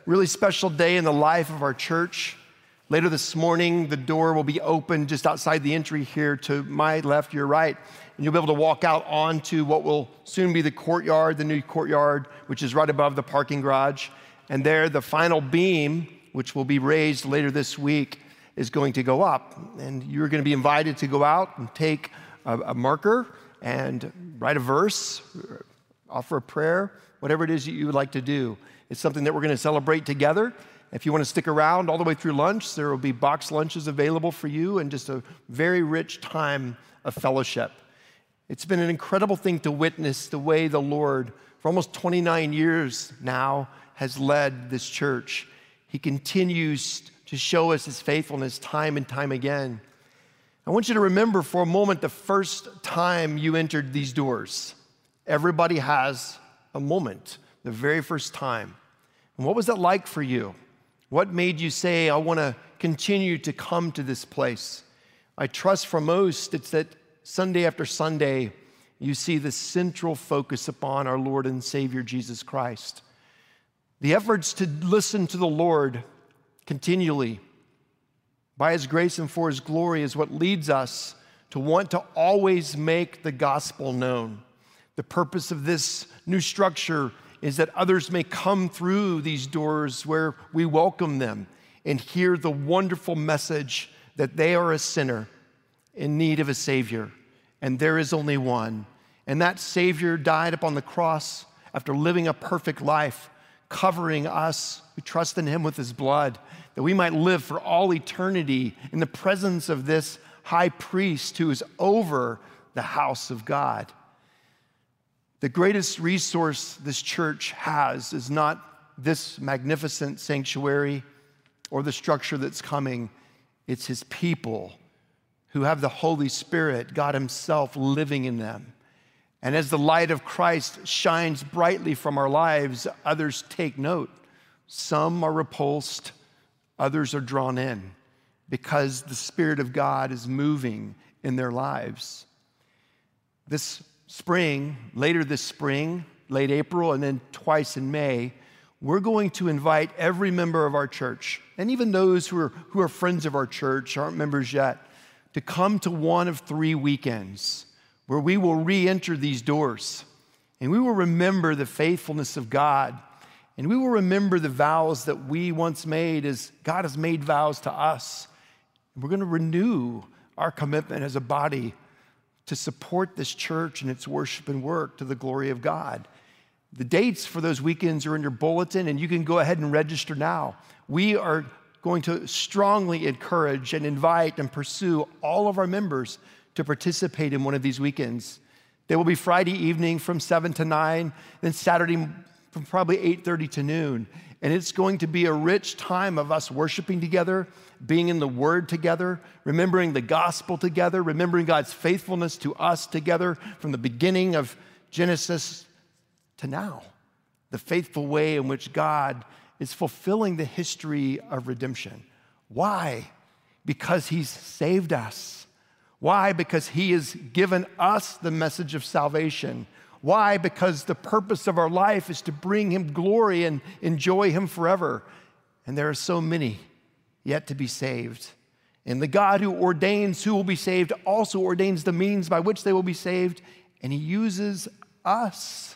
really special day in the life of our church. Later this morning, the door will be open just outside the entry here to my left, your right, and you'll be able to walk out onto what will soon be the courtyard, the new courtyard, which is right above the parking garage. And there, the final beam, which will be raised later this week, is going to go up. And you're going to be invited to go out and take a marker and write a verse, offer a prayer, whatever it is that you would like to do. It's something that we're going to celebrate together. If you want to stick around all the way through lunch, there will be boxed lunches available for you and just a very rich time of fellowship. It's been an incredible thing to witness the way the Lord, for almost 29 years now, has led this church. He continues to show us his faithfulness time and time again. I want you to remember for a moment the first time you entered these doors. Everybody has a moment, the very first time. And what was that like for you? What made you say, I want to continue to come to this place? I trust for most, it's that Sunday after Sunday, you see the central focus upon our Lord and Savior, Jesus Christ. The efforts to listen to the Lord continually by his grace and for his glory is what leads us to want to always make the gospel known. The purpose of this new structure is that others may come through these doors where we welcome them and hear the wonderful message that they are a sinner in need of a Savior, and there is only one. And that Savior died upon the cross after living a perfect life, covering us who trust in him with his blood, that we might live for all eternity in the presence of this high priest who is over the house of God. The greatest resource this church has is not this magnificent sanctuary or the structure that's coming. It's his people who have the Holy Spirit, God himself, living in them. And as the light of Christ shines brightly from our lives, others take note. Some are repulsed, others are drawn in because the Spirit of God is moving in their lives. This spring, later this spring, late April, and then twice in May, we're going to invite every member of our church, and even those who are friends of our church, aren't members yet, to come to one of 3 weekends where we will re-enter these doors, and we will remember the faithfulness of God, and we will remember the vows that we once made as God has made vows to us. We're going to renew our commitment as a body to support this church and its worship and work to the glory of God. The dates for those weekends are in your bulletin, and you can go ahead and register now. We are going to strongly encourage and invite and pursue all of our members to participate in one of these weekends. They will be Friday evening from 7 to 9, then Saturday from probably 8:30 to noon. And it's going to be a rich time of us worshiping together, being in the Word together, remembering the gospel together, remembering God's faithfulness to us together from the beginning of Genesis to now. The faithful way in which God is fulfilling the history of redemption. Why? Because he's saved us. Why? Because he has given us the message of salvation. Why? Because the purpose of our life is to bring him glory and enjoy him forever. And there are so many yet to be saved. And the God who ordains who will be saved also ordains the means by which they will be saved. And he uses us,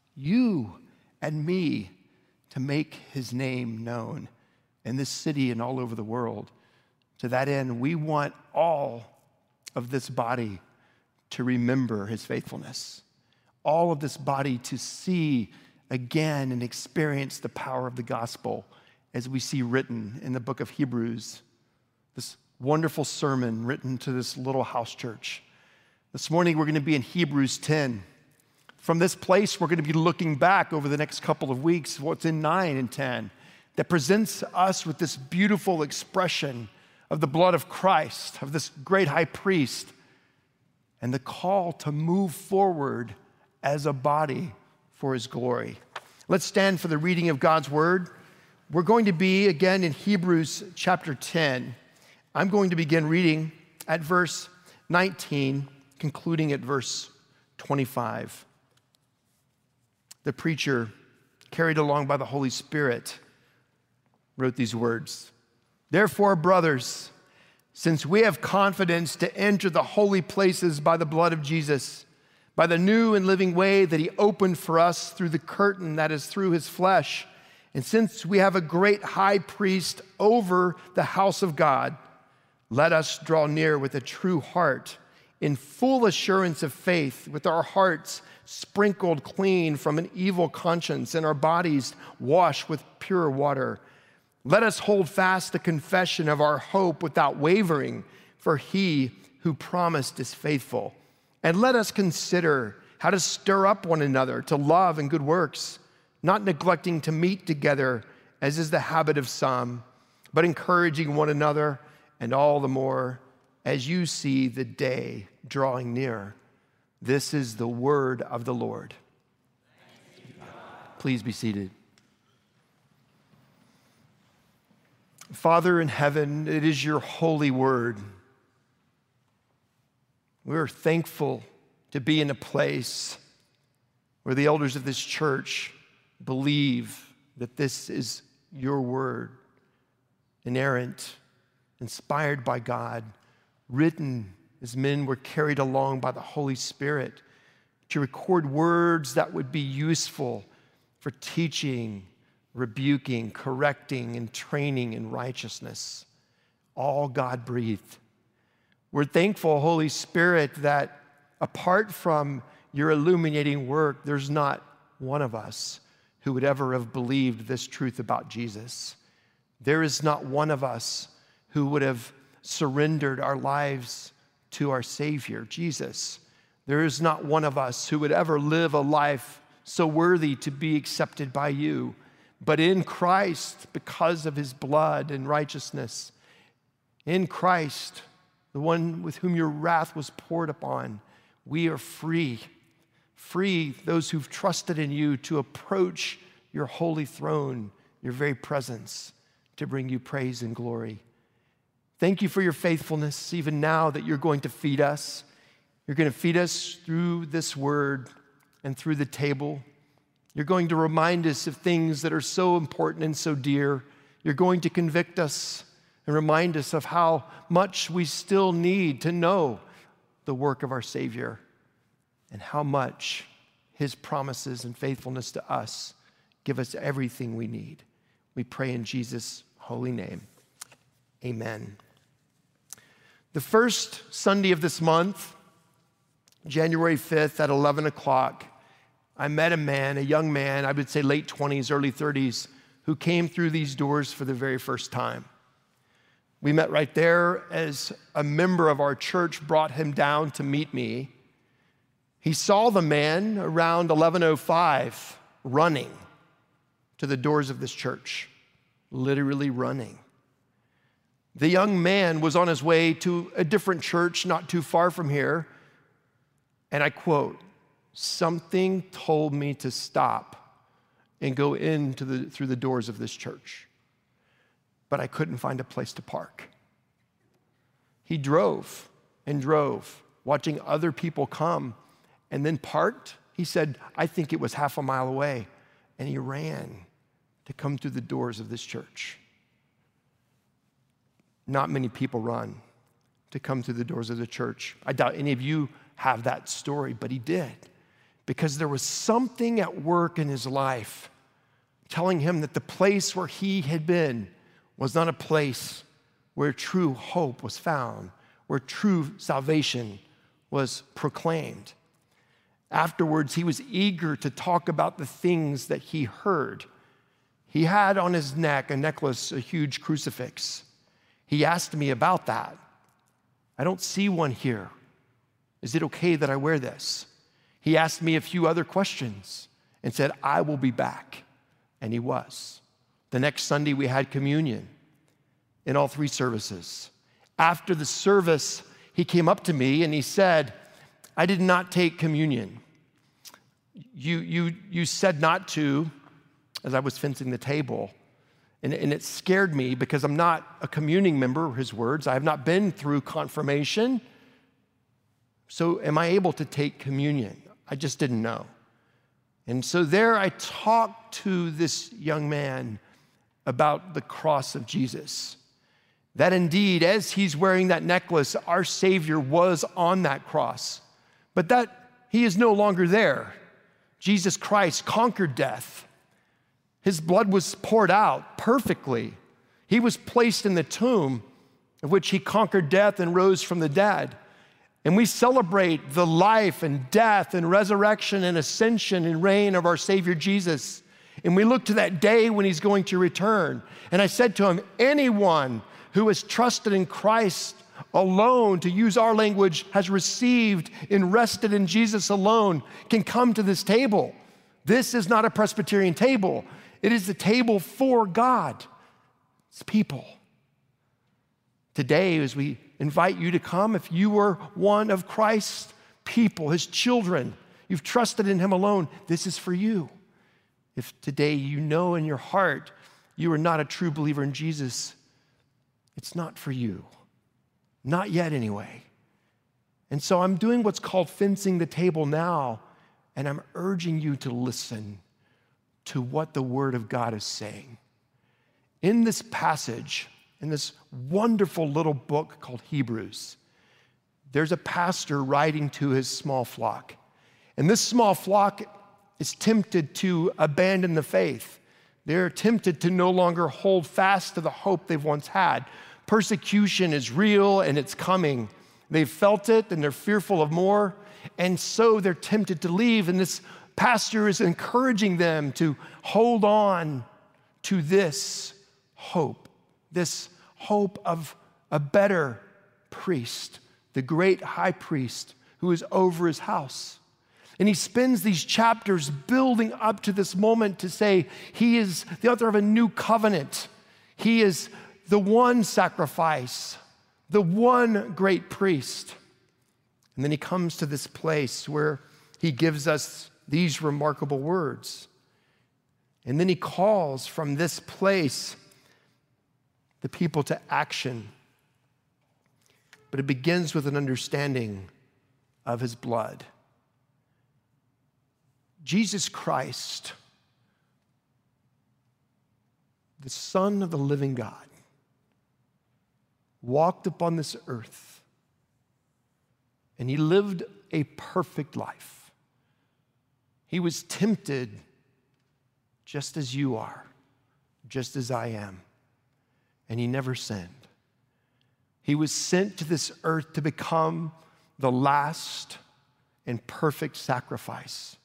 you and me, to make his name known in this city and all over the world. To that end, we want all of this body to remember his faithfulness. All of this body to see again and experience the power of the gospel as we see written in the book of Hebrews, this wonderful sermon written to this little house church. This morning, we're going to be in Hebrews 10. From this place, we're going to be looking back over the next couple of weeks, what's in 9 and 10, that presents us with this beautiful expression of the blood of Christ, of this great high priest, and the call to move forward as a body for his glory. Let's stand for the reading of God's word. We're going to be again in Hebrews chapter 10. I'm going to begin reading at verse 19, concluding at verse 25. The preacher, carried along by the Holy Spirit, wrote these words. Therefore, brothers, since we have confidence to enter the holy places by the blood of Jesus, by the new and living way that he opened for us through the curtain that is through his flesh, and since we have a great high priest over the house of God, let us draw near with a true heart, in full assurance of faith, with our hearts sprinkled clean from an evil conscience and our bodies washed with pure water. Let us hold fast the confession of our hope without wavering, for he who promised is faithful. And let us consider how to stir up one another to love and good works, not neglecting to meet together, as is the habit of some, but encouraging one another, and all the more as you see the day drawing near. This is the word of the Lord. Please be seated. Father in heaven, it is your holy word. We're thankful to be in a place where the elders of this church believe that this is your word, inerrant, inspired by God, written as men were carried along by the Holy Spirit to record words that would be useful for teaching, rebuking, correcting, and training in righteousness. All God-breathed. We're thankful, Holy Spirit, that apart from your illuminating work, there's not one of us who would ever have believed this truth about Jesus. There is not one of us who would have surrendered our lives to our Savior, Jesus. There is not one of us who would ever live a life so worthy to be accepted by you. But in Christ, because of his blood and righteousness, in Christ, the one with whom your wrath was poured upon, we are free. Free, those who've trusted in you, to approach your holy throne, your very presence, to bring you praise and glory. Thank you for your faithfulness, even now that you're going to feed us. You're going to feed us through this word and through the table. You're going to remind us of things that are so important and so dear. You're going to convict us and remind us of how much we still need to know the work of our Savior and how much his promises and faithfulness to us give us everything we need. We pray in Jesus' holy name. Amen. The first Sunday of this month, January 5th at 11 o'clock, I met a young man, I would say late 20s, early 30s, who came through these doors for the very first time. We met right there as a member of our church brought him down to meet me. He saw the man around 11:05 running to the doors of this church, literally running. The young man was on his way to a different church not too far from here, and I quote, "Something told me to stop and go through the doors of this church, but I couldn't find a place to park." He drove and drove, watching other people come, and then parked. He said, I think it was half a mile away, and he ran to come through the doors of this church. Not many people run to come through the doors of the church. I doubt any of you have that story, but he did, because there was something at work in his life telling him that the place where he had been was not a place where true hope was found, where true salvation was proclaimed. Afterwards, he was eager to talk about the things that he heard. He had on his neck a necklace, a huge crucifix. He asked me about that. I don't see one here. Is it okay that I wear this? He asked me a few other questions and said, I will be back. And he was. The next Sunday, we had communion in all three services. After the service, he came up to me and he said, I did not take communion. You said not to, as I was fencing the table. And it scared me because I'm not a communing member, his words. I have not been through confirmation. So am I able to take communion? I just didn't know. And so there I talked to this young man, about the cross of Jesus. That indeed, as he's wearing that necklace, our Savior was on that cross, but that he is no longer there. Jesus Christ conquered death. His blood was poured out perfectly. He was placed in the tomb of which he conquered death and rose from the dead. And we celebrate the life and death and resurrection and ascension and reign of our Savior Jesus. And we look to that day when he's going to return. And I said to him, anyone who has trusted in Christ alone, to use our language, has received and rested in Jesus alone, can come to this table. This is not a Presbyterian table. It is the table for God. It's people. Today, as we invite you to come, if you are one of Christ's people, his children, you've trusted in him alone, this is for you. If today you know in your heart you are not a true believer in Jesus, it's not for you. Not yet, anyway. And so I'm doing what's called fencing the table now, and I'm urging you to listen to what the Word of God is saying. In this passage, in this wonderful little book called Hebrews, there's a pastor writing to his small flock. And this small flock is tempted to abandon the faith. They're tempted to no longer hold fast to the hope they've once had. Persecution is real and it's coming. They've felt it and they're fearful of more. And so they're tempted to leave. And this pastor is encouraging them to hold on to this hope of a better priest, the great high priest who is over his house. And he spends these chapters building up to this moment to say he is the author of a new covenant. He is the one sacrifice, the one great priest. And then he comes to this place where he gives us these remarkable words. And then he calls from this place the people to action. But it begins with an understanding of his blood. Jesus Christ, the Son of the living God, walked upon this earth, and he lived a perfect life. He was tempted just as you are, just as I am, and he never sinned. He was sent to this earth to become the last and perfect sacrifice.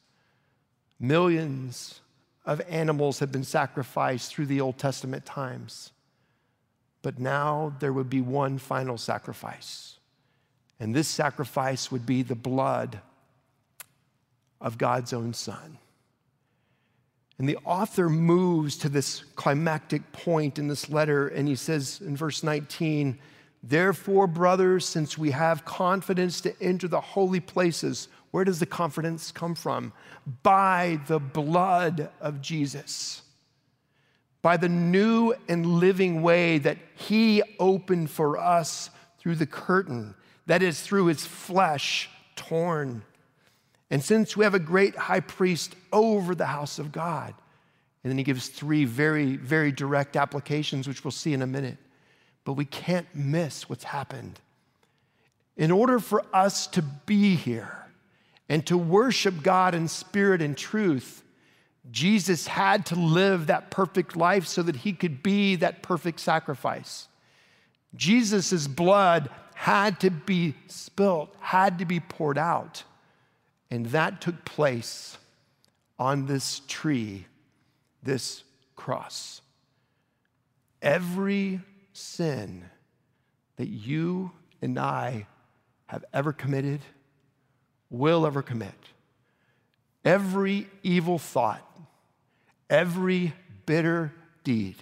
Millions of animals have been sacrificed through the Old Testament times. But now there would be one final sacrifice. And this sacrifice would be the blood of God's own Son. And the author moves to this climactic point in this letter, and he says in verse 19, therefore, brothers, since we have confidence to enter the holy places, where does the confidence come from? By the blood of Jesus. By the new and living way that he opened for us through the curtain, that is, through his flesh torn. And since we have a great high priest over the house of God, and then he gives three very, very direct applications, which we'll see in a minute, but we can't miss what's happened. In order for us to be here and to worship God in spirit and truth, Jesus had to live that perfect life so that he could be that perfect sacrifice. Jesus' blood had to be spilt, had to be poured out. And that took place on this tree, this cross. Every sin that you and I have ever committed, will ever commit, every evil thought, every bitter deed,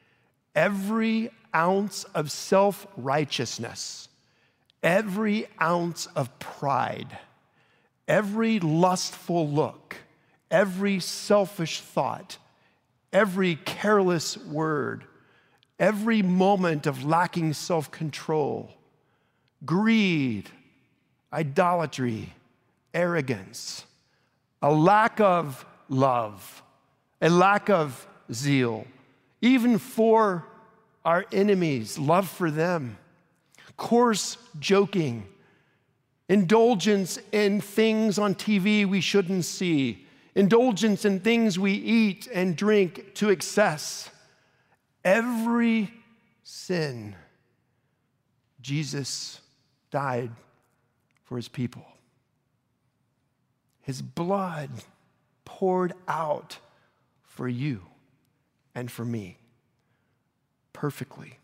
every ounce of self-righteousness, every ounce of pride, every lustful look, every selfish thought, every careless word, every moment of lacking self-control, greed, idolatry, arrogance, a lack of love, a lack of zeal, even for our enemies, love for them, coarse joking, indulgence in things on TV we shouldn't see, indulgence in things we eat and drink to excess. Every sin, Jesus died for his people. His blood poured out for you and for me perfectly.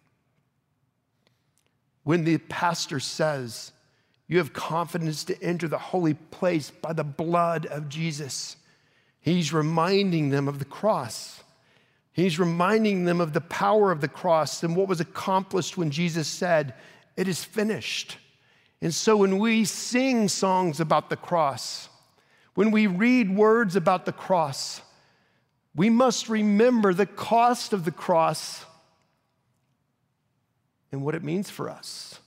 When the pastor says, you have confidence to enter the holy place by the blood of Jesus, he's reminding them of the cross. He's reminding them of the power of the cross and what was accomplished when Jesus said, it is finished. And so when we sing songs about the cross, when we read words about the cross, we must remember the cost of the cross and what it means for us.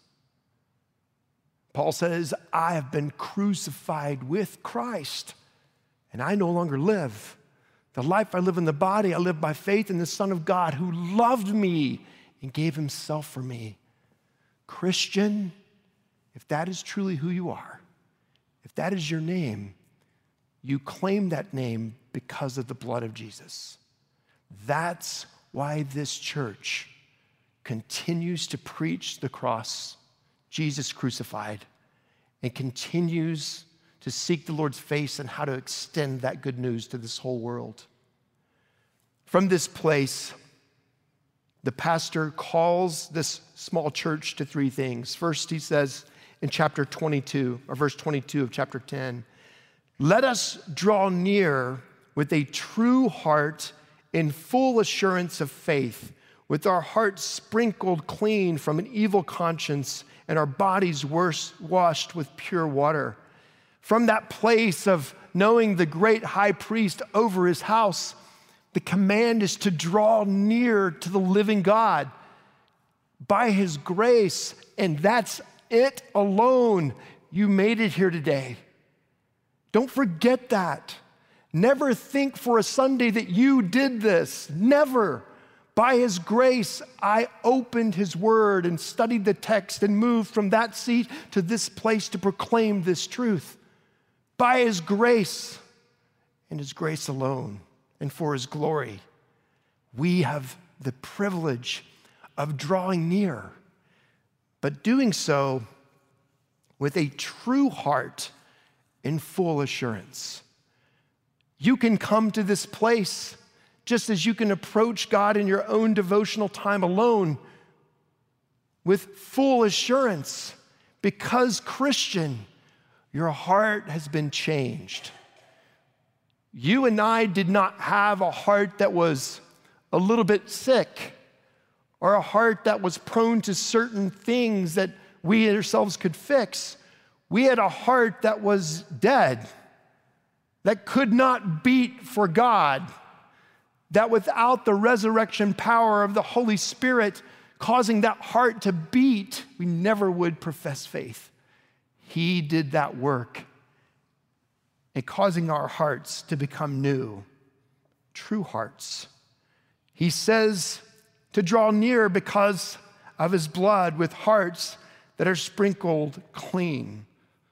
Paul says, I have been crucified with Christ, and I no longer live. The life I live in the body, I live by faith in the Son of God who loved me and gave himself for me. Christian, if that is truly who you are, if that is your name, you claim that name because of the blood of Jesus. That's why this church continues to preach the cross, Jesus crucified, and continues to seek the Lord's face and how to extend that good news to this whole world. From this place, the pastor calls this small church to three things. First, he says in chapter 22, or verse 22 of chapter 10, let us draw near with a true heart in full assurance of faith, with our hearts sprinkled clean from an evil conscience and our bodies washed with pure water. From that place of knowing the great high priest over his house, the command is to draw near to the living God by his grace, and that's it alone. You made it here today. Don't forget that. Never think for a Sunday that you did this. Never. By his grace, I opened his word and studied the text and moved from that seat to this place to proclaim this truth. By his grace and his grace alone and for his glory, we have the privilege of drawing near, but doing so with a true heart in full assurance. You can come to this place just as you can approach God in your own devotional time alone with full assurance, because, Christian, your heart has been changed. You and I did not have a heart that was a little bit sick or a heart that was prone to certain things that we ourselves could fix. We had a heart that was dead, that could not beat for God, that without the resurrection power of the Holy Spirit causing that heart to beat, we never would profess faith. He did that work in causing our hearts to become new, true hearts. He says to draw near because of his blood with hearts that are sprinkled clean.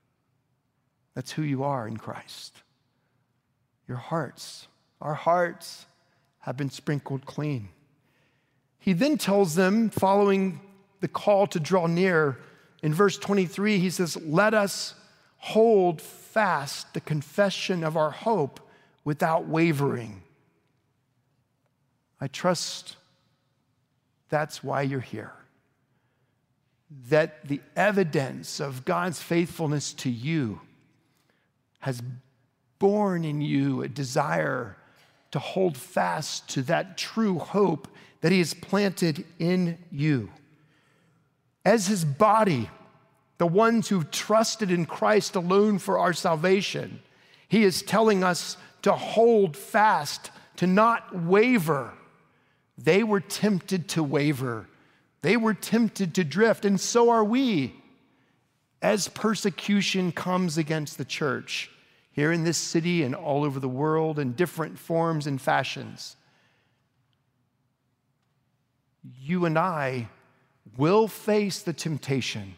That's who you are in Christ. Your hearts, our hearts have been sprinkled clean. He then tells them, following the call to draw near, in verse 23, he says, let us hold fast the confession of our hope without wavering. I trust that's why you're here. That the evidence of God's faithfulness to you has born in you a desire to hold fast to that true hope that he has planted in you. As his body, the ones who've trusted in Christ alone for our salvation, he is telling us to hold fast, to not waver. They were tempted to waver. They were tempted to drift, and so are we. As persecution comes against the church, here in this city and all over the world in different forms and fashions, you and I will face the temptation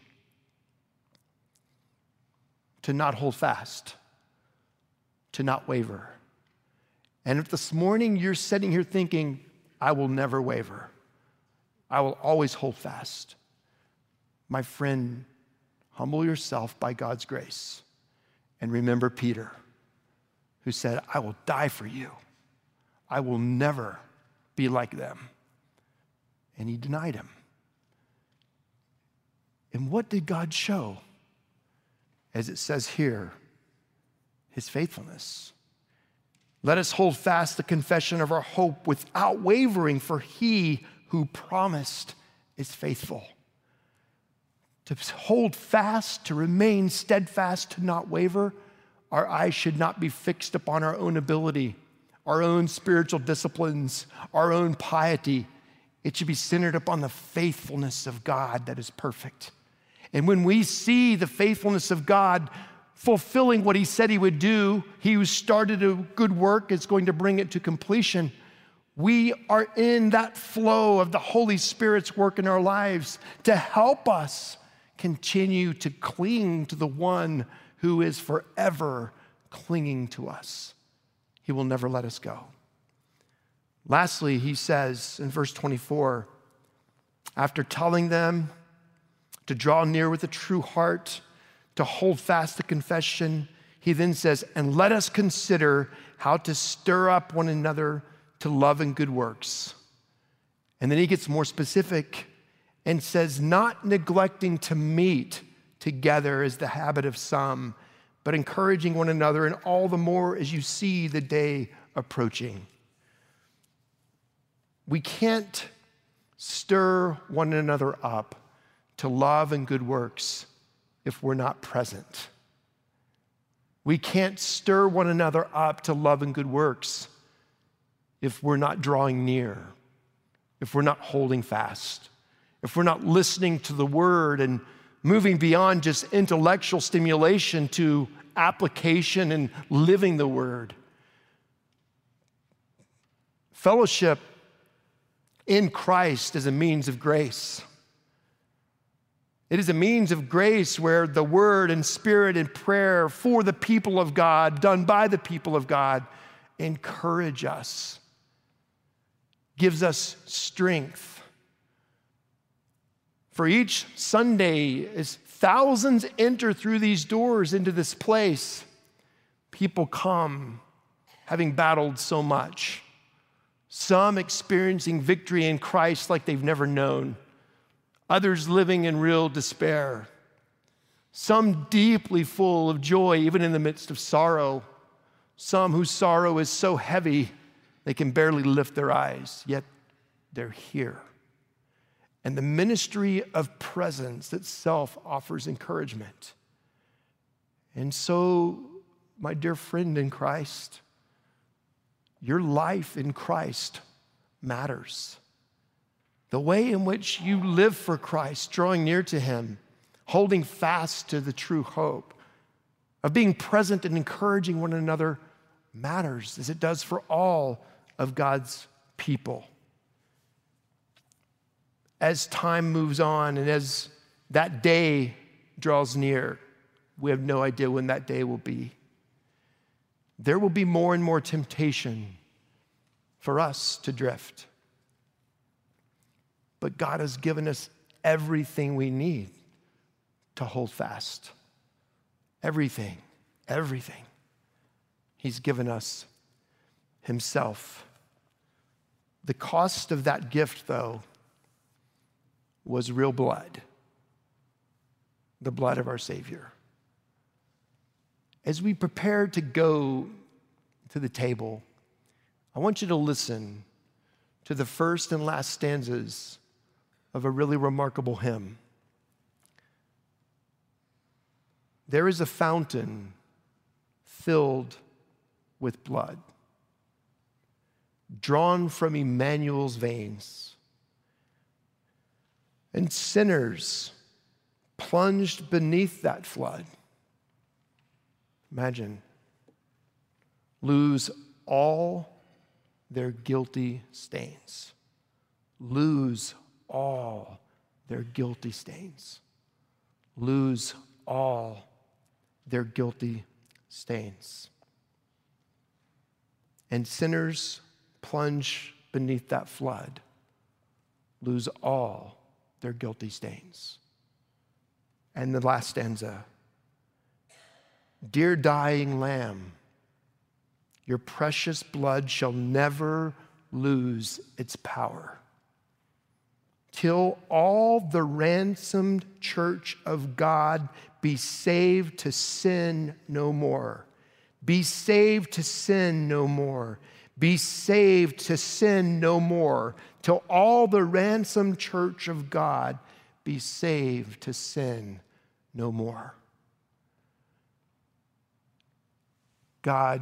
to not hold fast, to not waver. And if this morning you're sitting here thinking, I will never waver, I will always hold fast, my friend, humble yourself by God's grace and remember Peter, who said, I will die for you. I will never be like them. And he denied him. And what did God show? As it says here, his faithfulness. Let us hold fast the confession of our hope without wavering, for he who promised is faithful. To hold fast, to remain steadfast, to not waver, our eyes should not be fixed upon our own ability, our own spiritual disciplines, our own piety. It should be centered upon the faithfulness of God that is perfect. And when we see the faithfulness of God fulfilling what he said he would do, he who started a good work is going to bring it to completion. We are in that flow of the Holy Spirit's work in our lives to help us continue to cling to the one who is forever clinging to us. He will never let us go. Lastly, he says in verse 24, after telling them to draw near with a true heart, to hold fast the confession, he then says, and let us consider how to stir up one another to love and good works. And then he gets more specific and says, not neglecting to meet together as the habit of some, but encouraging one another, and all the more as you see the day approaching. We can't stir one another up to love and good works if we're not present. We can't stir one another up to love and good works if we're not drawing near, if we're not holding fast, if we're not listening to the word and moving beyond just intellectual stimulation to application and living the word. Fellowship in Christ is a means of grace. It is a means of grace where the word and spirit and prayer for the people of God, done by the people of God, encourage us, gives us strength. For each Sunday, as thousands enter through these doors into this place, people come having battled so much. Some experiencing victory in Christ like they've never known. Others living in real despair. Some deeply full of joy, even in the midst of sorrow. Some whose sorrow is so heavy they can barely lift their eyes, yet they're here. And the ministry of presence itself offers encouragement. And so, my dear friend in Christ, your life in Christ matters. The way in which you live for Christ, drawing near to him, holding fast to the true hope, of being present and encouraging one another matters, as it does for all of God's people. As time moves on and as that day draws near, we have no idea when that day will be. There will be more and more temptation for us to drift. But God has given us everything we need to hold fast. Everything, everything. He's given us himself. The cost of that gift, though, was real blood, the blood of our Savior. As we prepare to go to the table, I want you to listen to the first and last stanzas of a really remarkable hymn. There is a fountain filled with blood, drawn from Emmanuel's veins, and sinners plunged beneath that flood. Imagine, lose all their guilty stains, lose all their guilty stains. Lose all their guilty stains. And sinners plunge beneath that flood, lose all their guilty stains. And the last stanza, dear dying Lamb, your precious blood shall never lose its power, till all the ransomed church of God be saved to sin no more. Be saved to sin no more. Be saved to sin no more, till all the ransomed church of God be saved to sin no more. God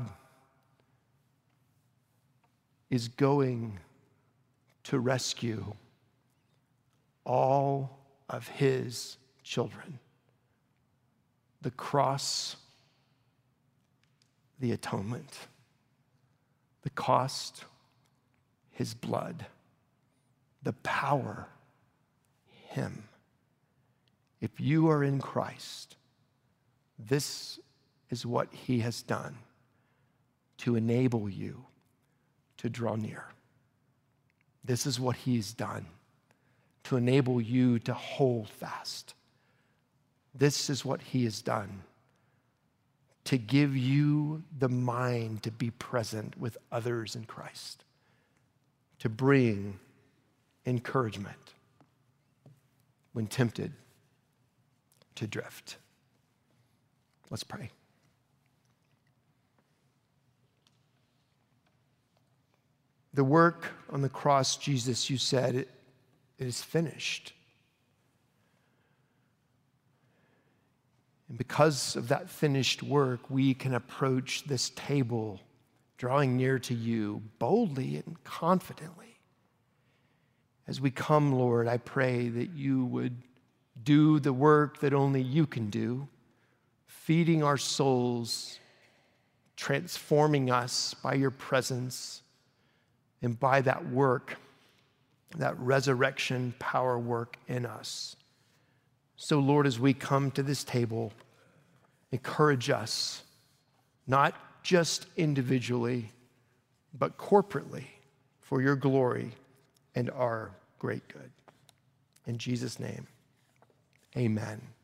is going to rescue all of his children. The cross, the atonement, the cost, his blood, the power, him. If you are in Christ, this is what he has done to enable you to draw near. This is what he's done to enable you to hold fast. This is what he has done to give you the mind to be present with others in Christ, to bring encouragement when tempted to drift. Let's pray. The work on the cross, Jesus, you said, it is finished. And because of that finished work, we can approach this table, drawing near to you boldly and confidently. As we come, Lord, I pray that you would do the work that only you can do, feeding our souls, transforming us by your presence, and by that work, that resurrection power work in us. So, Lord, as we come to this table, encourage us, not just individually, but corporately, for your glory and our great good. In Jesus' name, amen.